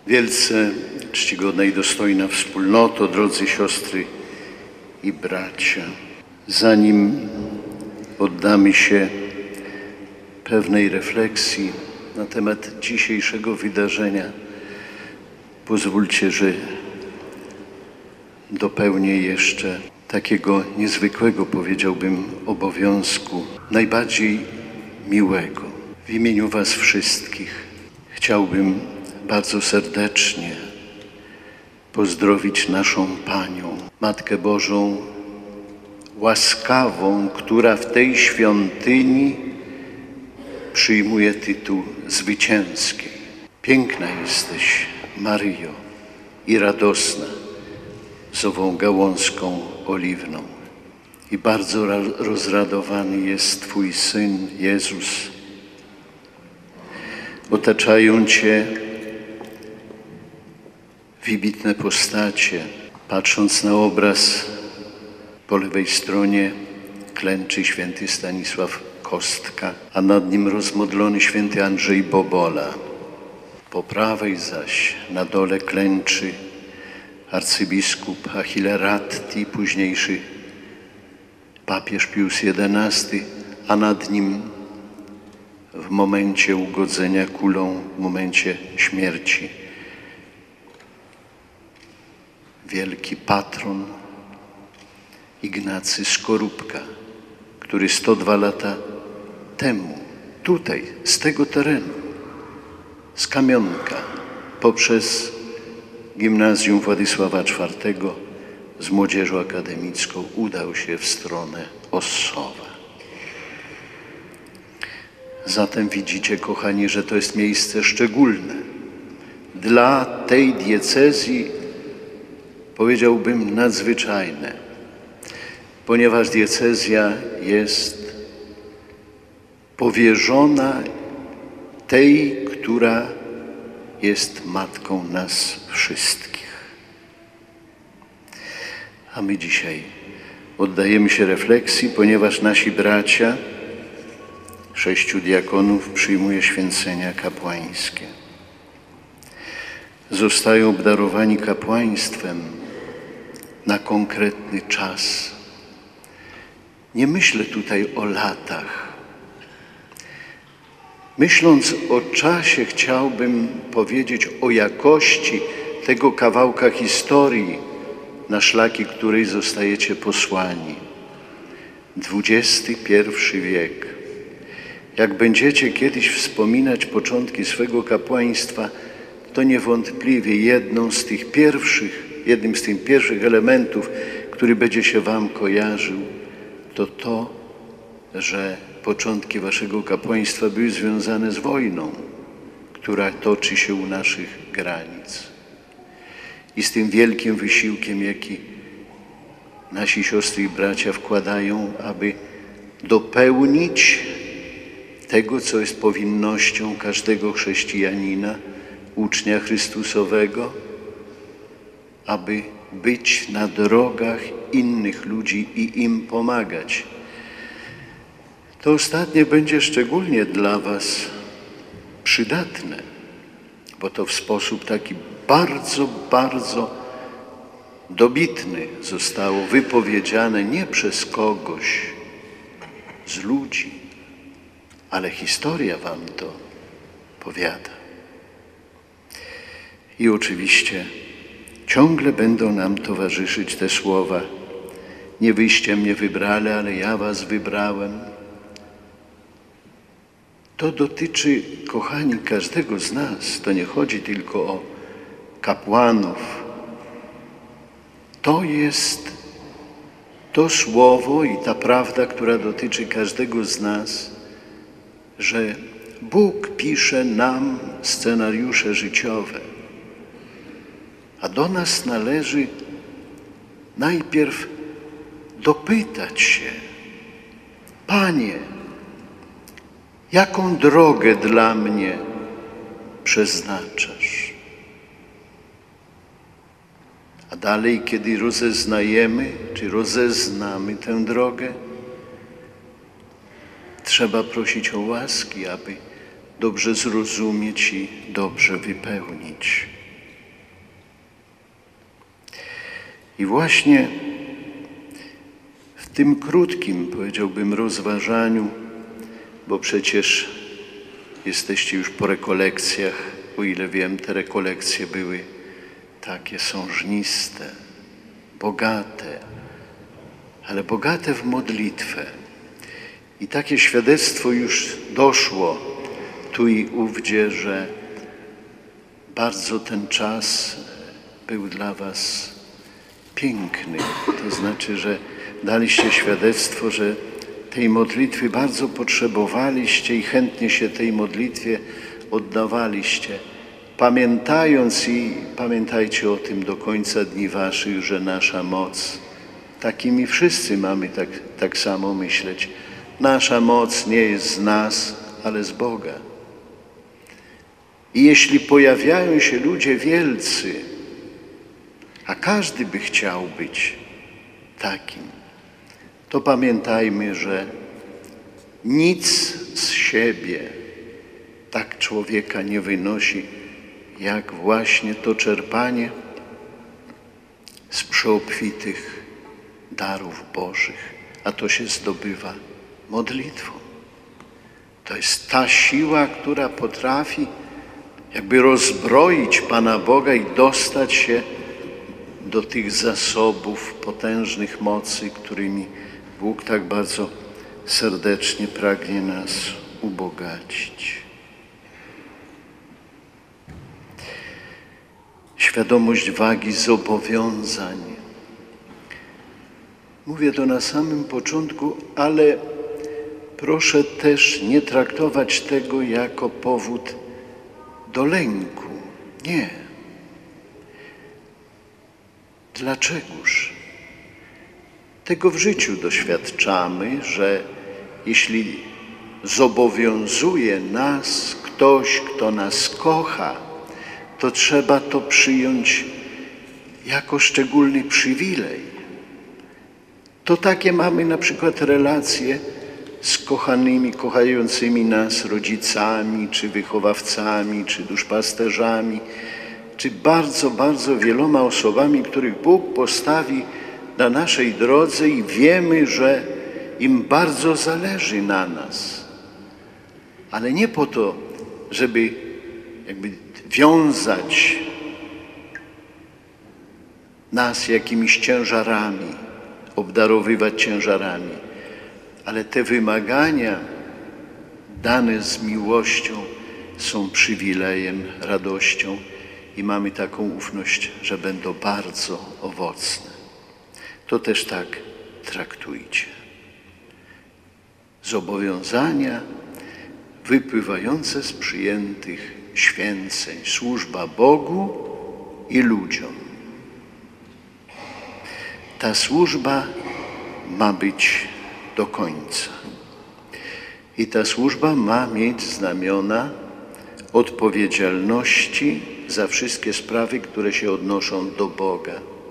Wielce czcigodna i dostojna wspólnoto, drodzy siostry i bracia, zanim oddamy się pewnej refleksji na temat dzisiejszego wydarzenia, pozwólcie, że dopełnię jeszcze takiego niezwykłego, powiedziałbym, obowiązku, najbardziej miłego. W imieniu was wszystkich chciałbym bardzo serdecznie pozdrowić naszą Panią, Matkę Bożą łaskawą, która w tej świątyni przyjmuje tytuł zwycięskiej. Piękna jesteś, Maryjo, i radosna z ową gałązką oliwną. I bardzo rozradowany jest Twój Syn Jezus. Otaczają Cię wybitne postacie. Patrząc na obraz, po lewej stronie klęczy święty Stanisław Kostka, a nad nim rozmodlony święty Andrzej Bobola. Po prawej zaś na dole klęczy arcybiskup Achille Ratti, późniejszy papież Pius XI, a nad nim w momencie ugodzenia kulą, w momencie śmierci, wielki patron Ignacy Skorupka, który 102 lata temu, tutaj, z tego terenu, z Kamionka, poprzez Gimnazjum Władysława IV z młodzieżą akademicką udał się w stronę Ossowa. Zatem widzicie, kochani, że to jest miejsce szczególne. Dla tej diecezji, powiedziałbym, nadzwyczajne, ponieważ diecezja jest powierzona tej, która jest matką nas wszystkich. A my dzisiaj oddajemy się refleksji, ponieważ nasi bracia, 6 diakonów, przyjmuje święcenia kapłańskie. Zostają obdarowani kapłaństwem na konkretny czas. Nie myślę tutaj o latach. Myśląc o czasie, chciałbym powiedzieć o jakości tego kawałka historii, na szlaki której zostajecie posłani. XXI wiek. Jak będziecie kiedyś wspominać początki swego kapłaństwa, to niewątpliwie jednym z tych pierwszych elementów, który będzie się wam kojarzył, to, że początki waszego kapłaństwa były związane z wojną, która toczy się u naszych granic. I z tym wielkim wysiłkiem, jaki nasi siostry i bracia wkładają, aby dopełnić tego, co jest powinnością każdego chrześcijanina, ucznia Chrystusowego, aby być na drogach innych ludzi i im pomagać. To ostatnie będzie szczególnie dla was przydatne, bo to w sposób taki bardzo, bardzo dobitny zostało wypowiedziane nie przez kogoś z ludzi, ale historia wam to powiada. I oczywiście ciągle będą nam towarzyszyć te słowa: nie wyście mnie wybrali, ale ja was wybrałem. To dotyczy, kochani, każdego z nas. To nie chodzi tylko o kapłanów. To jest to słowo i ta prawda, która dotyczy każdego z nas, że Bóg pisze nam scenariusze życiowe, a do nas należy najpierw dopytać się: Panie, jaką drogę dla mnie przeznaczasz? A dalej, kiedy rozeznajemy, czy rozeznamy tę drogę, trzeba prosić o łaski, aby dobrze zrozumieć i dobrze wypełnić. I właśnie w tym krótkim, powiedziałbym, rozważaniu, bo przecież jesteście już po rekolekcjach, o ile wiem, te rekolekcje były takie sążniste, bogate, ale bogate w modlitwę. I takie świadectwo już doszło tu i ówdzie, że bardzo ten czas był dla was piękny. To znaczy, że daliście świadectwo, że tej modlitwy bardzo potrzebowaliście i chętnie się tej modlitwie oddawaliście, pamiętając i pamiętajcie o tym do końca dni waszych, że nasza moc, takimi wszyscy mamy tak samo myśleć, nasza moc nie jest z nas, ale z Boga. I jeśli pojawiają się ludzie wielcy, a każdy by chciał być takim, to pamiętajmy, że nic z siebie tak człowieka nie wynosi, jak właśnie to czerpanie z przeobfitych darów Bożych, a to się zdobywa modlitwą. To jest ta siła, która potrafi jakby rozbroić Pana Boga i dostać się do tych zasobów potężnych mocy, którymi Bóg tak bardzo serdecznie pragnie nas ubogacić. Świadomość wagi zobowiązań. Mówię to na samym początku, ale proszę też nie traktować tego jako powód do lęku. Nie. Dlaczegoż? Tego w życiu doświadczamy, że jeśli zobowiązuje nas ktoś, kto nas kocha, to trzeba to przyjąć jako szczególny przywilej. To takie mamy na przykład relacje z kochanymi, kochającymi nas rodzicami, czy wychowawcami, czy duszpasterzami, czy bardzo, bardzo wieloma osobami, których Bóg postawi na naszej drodze i wiemy, że im bardzo zależy na nas. Ale nie po to, żeby jakby wiązać nas jakimiś ciężarami, obdarowywać ciężarami, ale te wymagania dane z miłością są przywilejem, radością i mamy taką ufność, że będą bardzo owocne. To też tak traktujcie. Zobowiązania wypływające z przyjętych święceń, służba Bogu i ludziom. Ta służba ma być do końca. I ta służba ma mieć znamiona odpowiedzialności za wszystkie sprawy, które się odnoszą do Boga.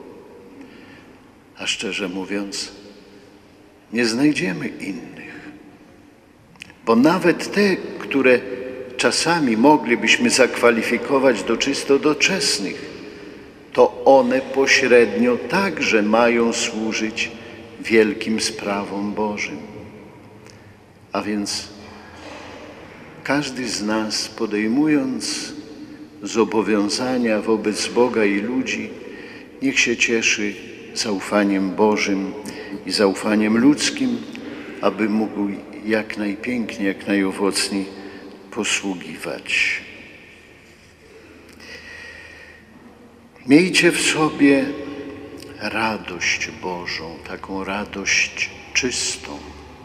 A szczerze mówiąc, nie znajdziemy innych. Bo nawet te, które czasami moglibyśmy zakwalifikować do czysto doczesnych, to one pośrednio także mają służyć wielkim sprawom Bożym. A więc każdy z nas, podejmując zobowiązania wobec Boga i ludzi, niech się cieszy zaufaniem Bożym i zaufaniem ludzkim, aby mógł jak najpiękniej, jak najowocniej posługiwać. Miejcie w sobie radość Bożą, taką radość czystą.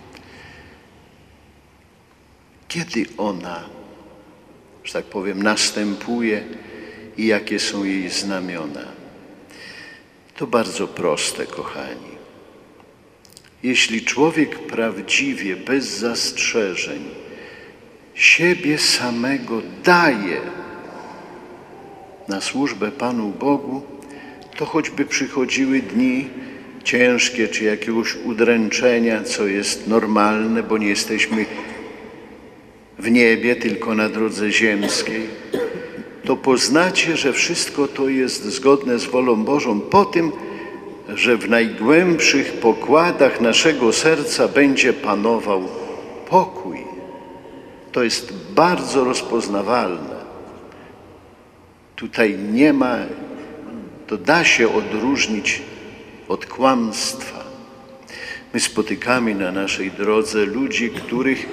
Kiedy ona, że tak powiem, następuje i jakie są jej znamiona? To bardzo proste, kochani. Jeśli człowiek prawdziwie, bez zastrzeżeń, siebie samego daje na służbę Panu Bogu, to choćby przychodziły dni ciężkie czy jakiegoś udręczenia, co jest normalne, bo nie jesteśmy w niebie, tylko na drodze ziemskiej, to poznacie, że wszystko to jest zgodne z wolą Bożą po tym, że w najgłębszych pokładach naszego serca będzie panował pokój. To jest bardzo rozpoznawalne. Tutaj nie ma, to da się odróżnić od kłamstwa. My spotykamy na naszej drodze ludzi, których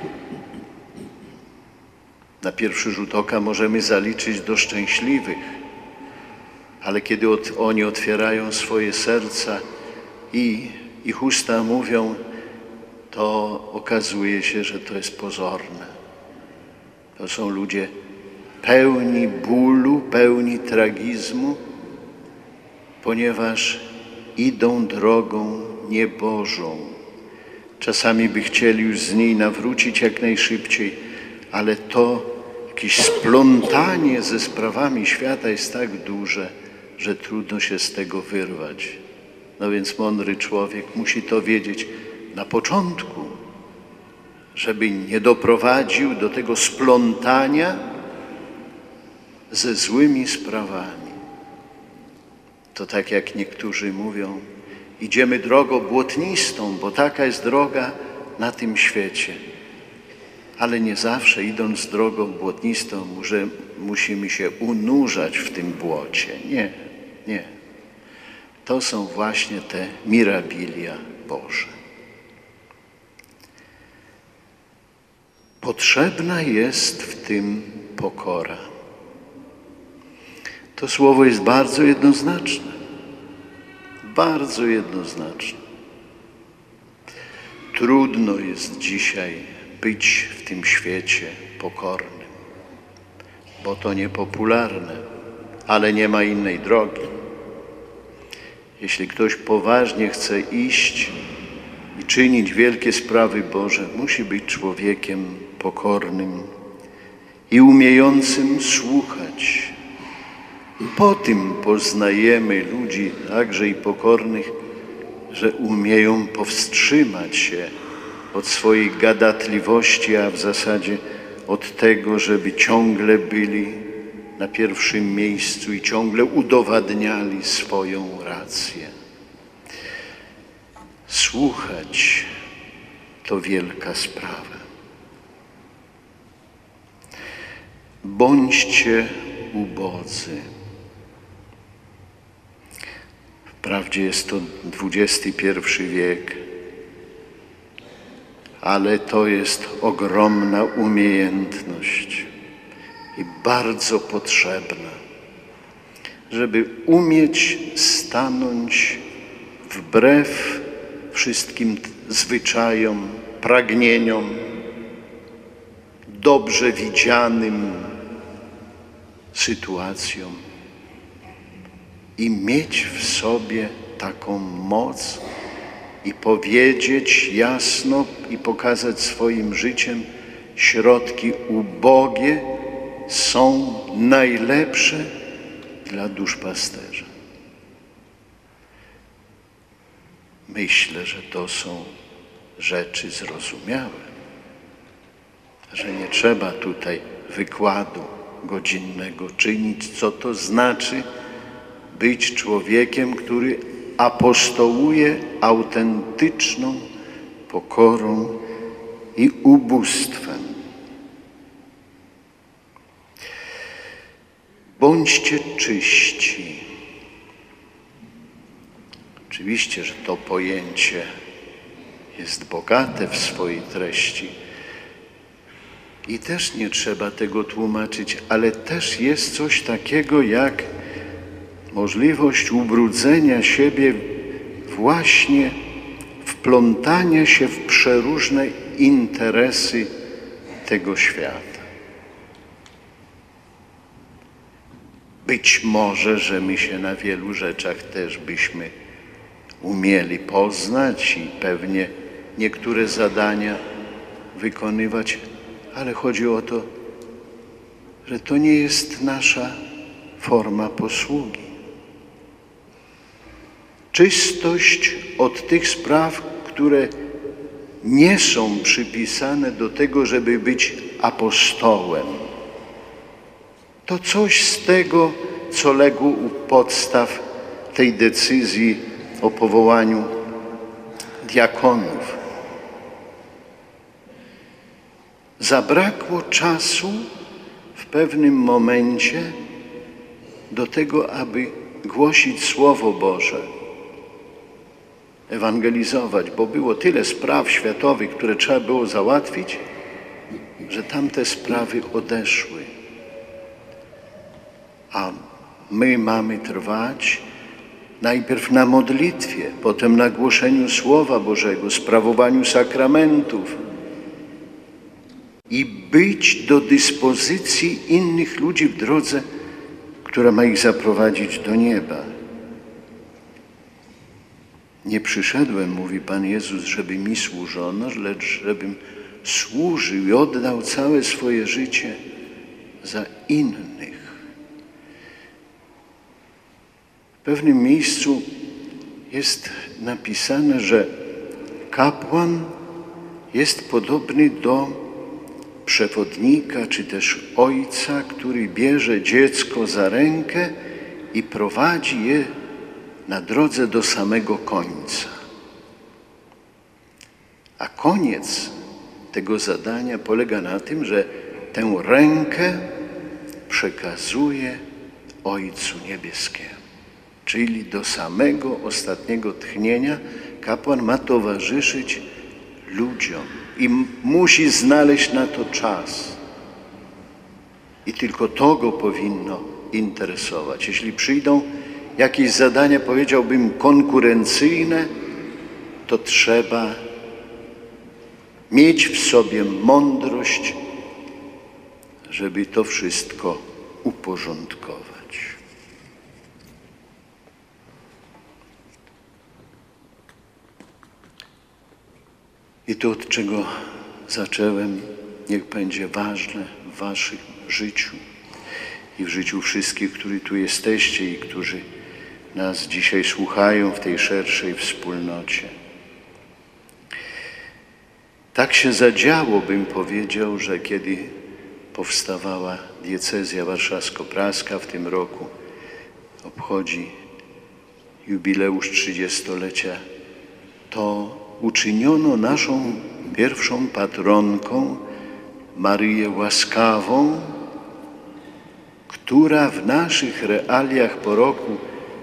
na pierwszy rzut oka możemy zaliczyć do szczęśliwych, ale kiedy oni otwierają swoje serca i ich usta mówią, to okazuje się, że to jest pozorne. To są ludzie pełni bólu, pełni tragizmu, ponieważ idą drogą niebożą. Czasami by chcieli już z niej nawrócić jak najszybciej, ale to jakieś splątanie ze sprawami świata jest tak duże, że trudno się z tego wyrwać. No więc mądry człowiek musi to wiedzieć na początku, żeby nie doprowadził do tego splątania ze złymi sprawami. To tak jak niektórzy mówią, idziemy drogą błotnistą, bo taka jest droga na tym świecie. Ale nie zawsze idąc drogą błotnistą musimy się unurzać w tym błocie. Nie, nie. To są właśnie te mirabilia Boże. Potrzebna jest w tym pokora. To słowo jest bardzo jednoznaczne. Bardzo jednoznaczne. Trudno jest dzisiaj być w tym świecie pokornym, bo to niepopularne, ale nie ma innej drogi. Jeśli ktoś poważnie chce iść i czynić wielkie sprawy Boże, musi być człowiekiem pokornym i umiejącym słuchać. Po tym poznajemy ludzi, także i pokornych, że umieją powstrzymać się od swojej gadatliwości, a w zasadzie od tego, żeby ciągle byli na pierwszym miejscu i ciągle udowadniali swoją rację. Słuchać to wielka sprawa. Bądźcie ubodzy. Wprawdzie jest to XXI wiek, ale to jest ogromna umiejętność i bardzo potrzebna, żeby umieć stanąć wbrew wszystkim zwyczajom, pragnieniom, dobrze widzianym sytuacjom i mieć w sobie taką moc i powiedzieć jasno i pokazać swoim życiem, środki ubogie są najlepsze dla duszpasterza. Myślę, że to są rzeczy zrozumiałe, że nie trzeba tutaj wykładu godzinnego czynić, co to znaczy być człowiekiem, który apostołuje autentyczną pokorą i ubóstwem. Bądźcie czyści. Oczywiście, że to pojęcie jest bogate w swojej treści i też nie trzeba tego tłumaczyć, ale też jest coś takiego jak możliwość ubrudzenia siebie właśnie wplątania się w przeróżne interesy tego świata. Być może, że my się na wielu rzeczach też byśmy umieli poznać i pewnie niektóre zadania wykonywać, ale chodzi o to, że to nie jest nasza forma posługi. Czystość od tych spraw, które nie są przypisane do tego, żeby być apostołem. To coś z tego, co legło u podstaw tej decyzji o powołaniu diakonów. Zabrakło czasu w pewnym momencie do tego, aby głosić Słowo Boże, ewangelizować, bo było tyle spraw światowych, które trzeba było załatwić, że tamte sprawy odeszły. A my mamy trwać najpierw na modlitwie, potem na głoszeniu Słowa Bożego, sprawowaniu sakramentów i być do dyspozycji innych ludzi w drodze, która ma ich zaprowadzić do nieba. Nie przyszedłem, mówi Pan Jezus, żeby mi służono, lecz żebym służył i oddał całe swoje życie za innych. W pewnym miejscu jest napisane, że kapłan jest podobny do przewodnika, czy też ojca, który bierze dziecko za rękę i prowadzi je na drodze do samego końca. A koniec tego zadania polega na tym, że tę rękę przekazuje Ojcu Niebieskiemu. Czyli do samego ostatniego tchnienia kapłan ma towarzyszyć ludziom i musi znaleźć na to czas. I tylko to go powinno interesować. Jeśli przyjdą jakieś zadania, powiedziałbym, konkurencyjne, to trzeba mieć w sobie mądrość, żeby to wszystko uporządkować. I to, od czego zacząłem, niech będzie ważne w waszym życiu i w życiu wszystkich, którzy tu jesteście i którzy nas dzisiaj słuchają w tej szerszej wspólnocie. Tak się zadziało, bym powiedział, że kiedy powstawała diecezja warszawsko-praska, w tym roku obchodzi jubileusz 30-lecia, to uczyniono naszą pierwszą patronką Maryję Łaskawą, która w naszych realiach po roku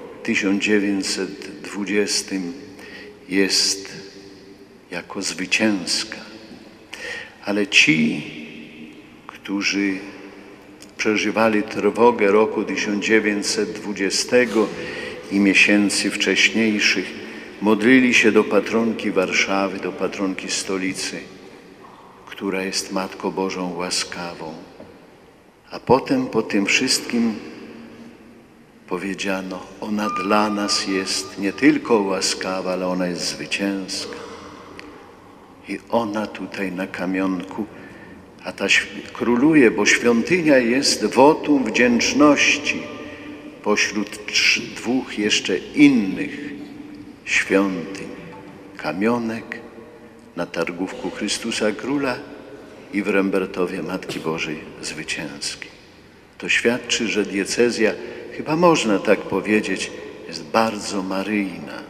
1920 jest jako zwycięska. Ale ci, którzy przeżywali trwogę roku 1920 i miesięcy wcześniejszych, modlili się do patronki Warszawy, do patronki stolicy, która jest Matką Bożą łaskawą. A potem po tym wszystkim powiedziano, ona dla nas jest nie tylko łaskawa, ale ona jest zwycięska. I ona tutaj na kamionku, a ta króluje, bo świątynia jest wotum wdzięczności pośród dwóch jeszcze innych świątyń. Kamionek na Targówku Chrystusa Króla i w Rembertowie Matki Bożej Zwycięskiej. To świadczy, że diecezja, chyba można tak powiedzieć, jest bardzo maryjna.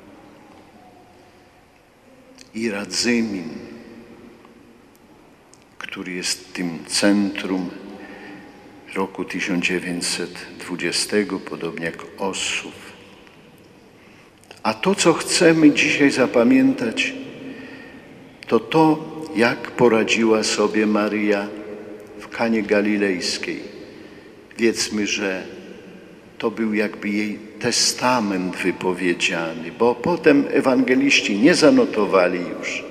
I Radzymin, który jest tym centrum roku 1920, podobnie jak Ossów. A to, co chcemy dzisiaj zapamiętać, to to, jak poradziła sobie Maryja w Kanie Galilejskiej. Wiedzmy, że to był jakby jej testament wypowiedziany, bo potem ewangeliści nie zanotowali już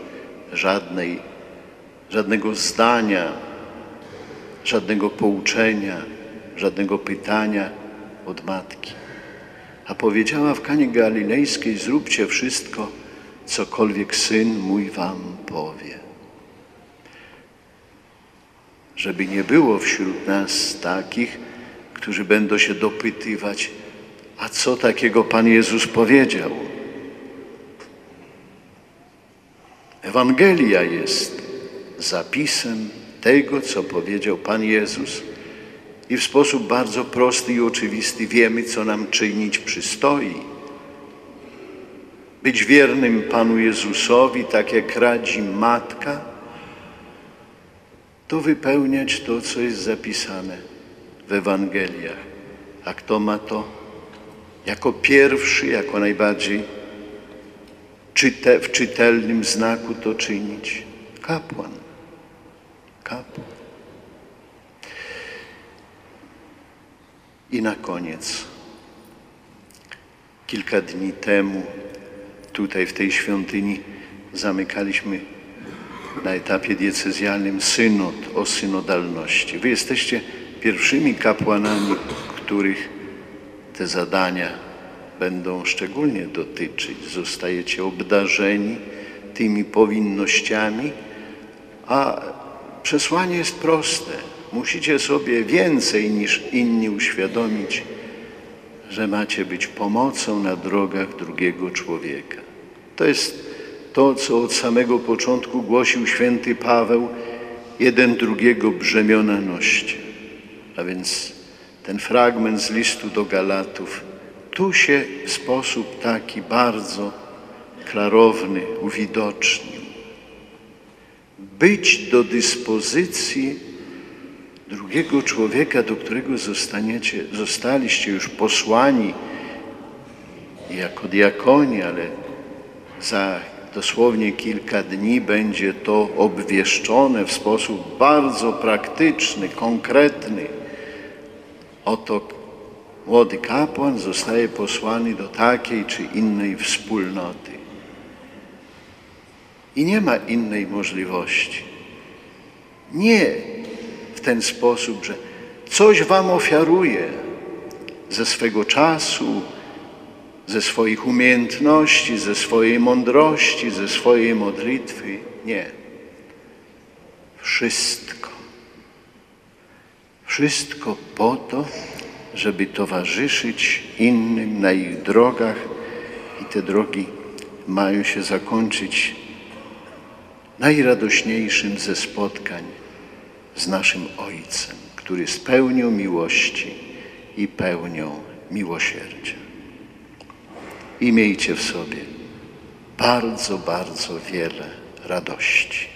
żadnego zdania, żadnego pouczenia, żadnego pytania od matki. A powiedziała w Kanie Galilejskiej, zróbcie wszystko, cokolwiek Syn mój wam powie. Żeby nie było wśród nas takich, którzy będą się dopytywać, a co takiego Pan Jezus powiedział? Ewangelia jest zapisem tego, co powiedział Pan Jezus. I w sposób bardzo prosty i oczywisty wiemy, co nam czynić przystoi. być wiernym Panu Jezusowi, tak jak radzi matka, to wypełniać to, co jest zapisane w Ewangeliach. A kto ma to jako pierwszy, jako najbardziej w czytelnym znaku to czynić? Kapłan. Kapłan. I na koniec. Kilka dni temu tutaj w tej świątyni zamykaliśmy na etapie diecezjalnym synod o synodalności. Wy jesteście pierwszymi kapłanami, których te zadania będą szczególnie dotyczyć. Zostajecie obdarzeni tymi powinnościami, a przesłanie jest proste. Musicie sobie więcej niż inni uświadomić, że macie być pomocą na drogach drugiego człowieka. To jest to, co od samego początku głosił święty Paweł, jeden drugiego brzemiona noście. A więc ten fragment z listu do Galatów tu się w sposób taki bardzo klarowny uwidocznił. Być do dyspozycji drugiego człowieka, do którego zostaliście już posłani jako diakoni, ale za dosłownie kilka dni będzie to obwieszczone w sposób bardzo praktyczny, konkretny. Oto młody kapłan zostaje posłany do takiej czy innej wspólnoty. I nie ma innej możliwości. Nie w ten sposób, że coś wam ofiaruje ze swego czasu, ze swoich umiejętności, ze swojej mądrości, ze swojej modlitwy. Nie. Wszystko. Wszystko po to, żeby towarzyszyć innym na ich drogach i te drogi mają się zakończyć najradośniejszym ze spotkań z naszym Ojcem, który jest pełnią miłości i pełnią miłosierdzia. I miejcie w sobie bardzo, bardzo wiele radości.